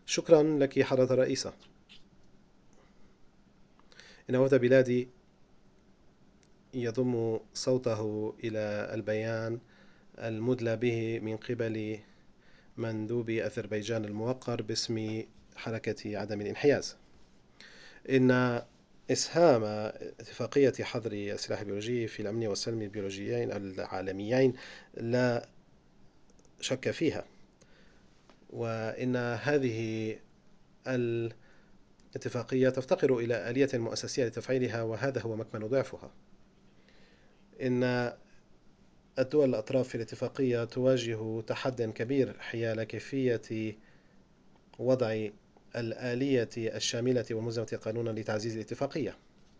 شكرا لك حضرة الرئيسة. إن وفد بلادي يضم صوته إلى البيان المدلى به من قبل مندوب أذربيجان الموقر باسم حركة عدم الانحياز. إن إسهام اتفاقية حظر السلاح البيولوجي في الأمن والسلم البيولوجيين العالميين لا شك فيها، وإن هذه الاتفاقية تفتقر إلى آلية مؤسسية لتفعيلها، وهذا هو مكمن ضعفها. إن الدول الأطراف في الاتفاقية تواجه تحد كبير حيال كيفية وضع الآلية الشاملة والملزمة قانونا لتعزيز الاتفاقية،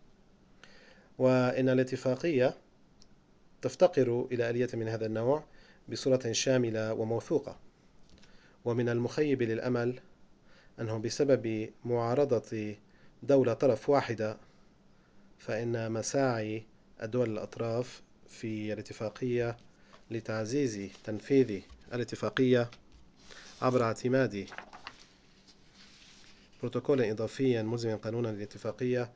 وإن الاتفاقية تفتقر إلى آلية من هذا النوع بصورة شاملة وموثوقة. ومن المخيب للأمل أنه بسبب معارضة دولة طرف واحدة، فإن مساعي الدول الأطراف في الاتفاقية لتعزيز تنفيذ الاتفاقية عبر اعتماد بروتوكول إضافي ملزم قانونا للاتفاقية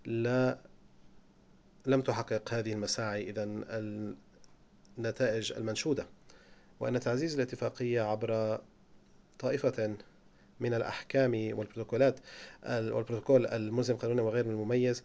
لم تحقق هذه المساعي إذن النتائج المنشودة، وأن تعزيز الاتفاقية عبر طائفة من الأحكام والبروتوكولات والبروتوكول الملزم قانونا وغير المميز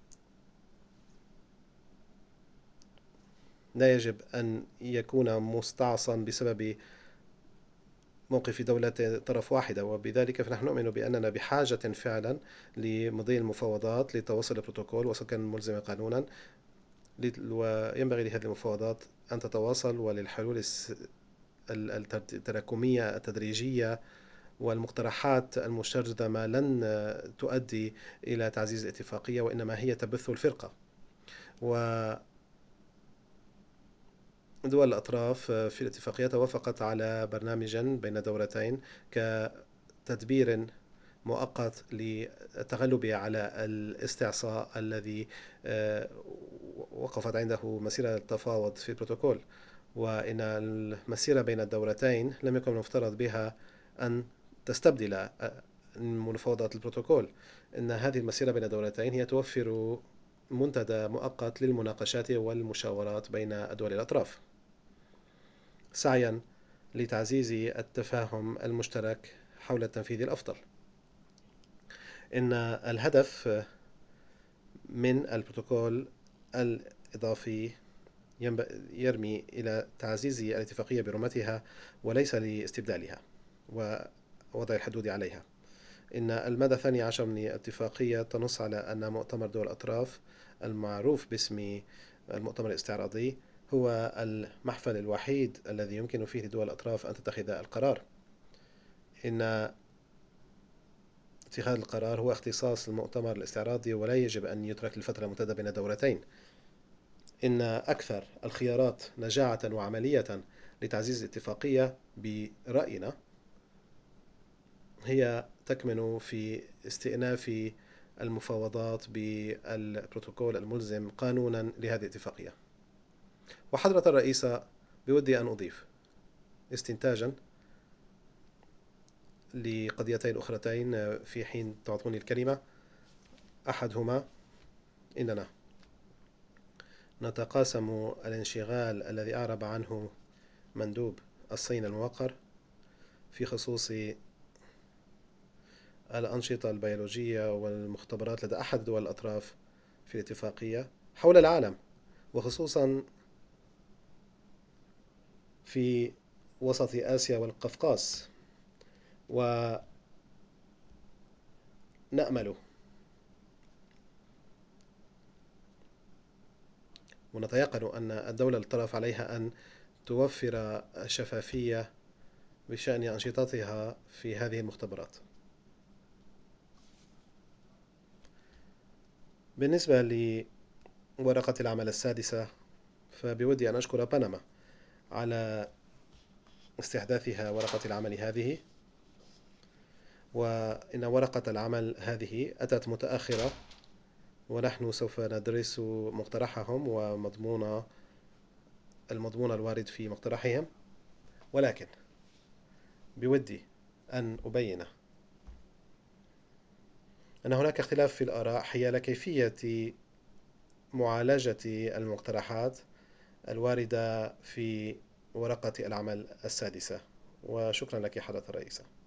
لا يجب أن يكون مستعصا بسبب موقف دولة طرف واحدة. وبذلك فنحن نؤمن بأننا بحاجة فعلا لمضي المفاوضات لتوصل البروتوكول وسكن ملزم قانونا، وينبغي لهذه المفاوضات أن تتواصل وللحلول التراكمية التدريجية والمقترحات المستجدمة لن تؤدي إلى تعزيز الاتفاقية، وإنما هي تبث الفرقة. ودول الأطراف في الاتفاقية توافقت على برنامج بين دولتين كتدبير مؤقت للتغلب على الاستعصاء الذي وقفت عنده مسيرة التفاوض في البروتوكول، وإن المسيرة بين الدولتين لم يكن المفترض بها أن تستبدل مفاوضات البروتوكول. إن هذه المسيرة بين الدولتين هي توفر منتدى مؤقت للمناقشات والمشاورات بين الدول الأطراف سعيا لتعزيز التفاهم المشترك حول التنفيذ الأفضل. إن الهدف من البروتوكول الإضافي يرمي إلى تعزيز الاتفاقية برمتها وليس لاستبدالها ووضع الحدود عليها. إن المادة 12 من الاتفاقية تنص على أن مؤتمر دول الأطراف المعروف باسم المؤتمر الاستعراضي هو المحفل الوحيد الذي يمكن فيه لدول الأطراف أن تتخذ القرار. إن اتخاذ القرار هو اختصاص المؤتمر الاستعراضي ولا يجب أن يترك لفترة ممتدة بين الدولتين. إن أكثر الخيارات نجاعة وعملية لتعزيز الاتفاقية برأينا هي تكمن في استئناف المفاوضات بالبروتوكول الملزم قانونا لهذه الاتفاقية. وحضرة الرئيسة، بودي أن أضيف استنتاجا لقضيتين أخرتين في حين تعطوني الكلمة. أحدهما إننا نتقاسم الانشغال الذي أعرب عنه مندوب الصين الموقر في خصوص الأنشطة البيولوجية والمختبرات لدى أحد دول الأطراف في الاتفاقية حول العالم، وخصوصا في وسط آسيا والقفقاز. ونأمل ونتيقن أن الدولة الطرف عليها أن توفر شفافية بشأن أنشطتها في هذه المختبرات. بالنسبة لورقة العمل السادسة، فبودي أن أشكر بنما على استحداثها ورقة العمل هذه. وإن ورقة العمل هذه أتت متأخرة، ونحن سوف ندرس مقترحهم المضمون الوارد في مقترحهم، ولكن بودي أن أبين أن هناك اختلاف في الآراء حيال كيفية معالجة المقترحات الواردة في ورقة العمل السادسة. وشكرا لك حضرة الرئيسة.